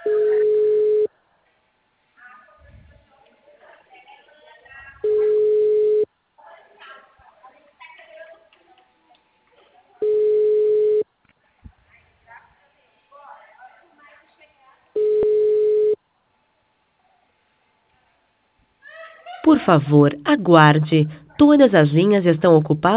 Por favor, aguarde. Todas as linhas estão ocupadas.